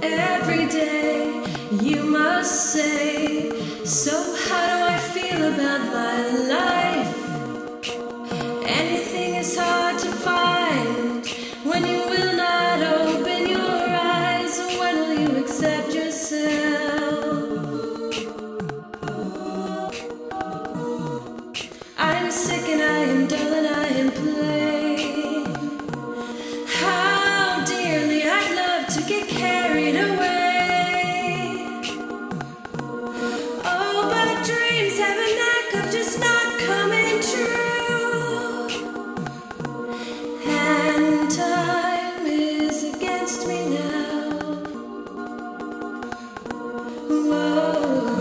every day you must say, so how do I feel about my life? Anything is hard to find when you will not open your eyes. When will you accept yourself? I'm sick and I am dull and I am plain. How dearly I'd love to get carried away. Oh, but dreams have a knack of just not coming true. And time is against me now. Whoa.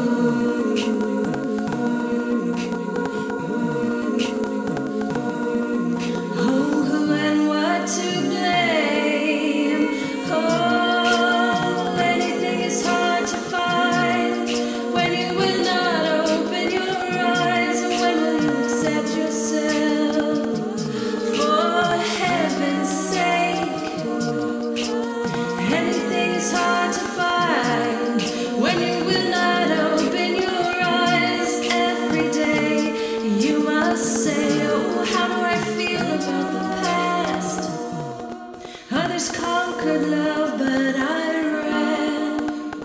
Others conquered love, but I ran.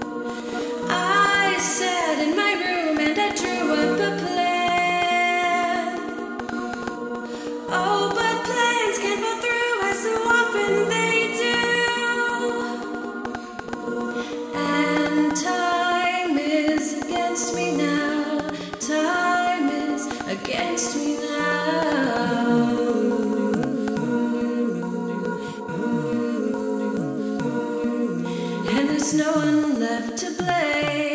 I sat in my room and I drew up a plan. Oh, but plans can't fall through as so often they do. And time is against me now. Time is against me now. There's no one left to blame.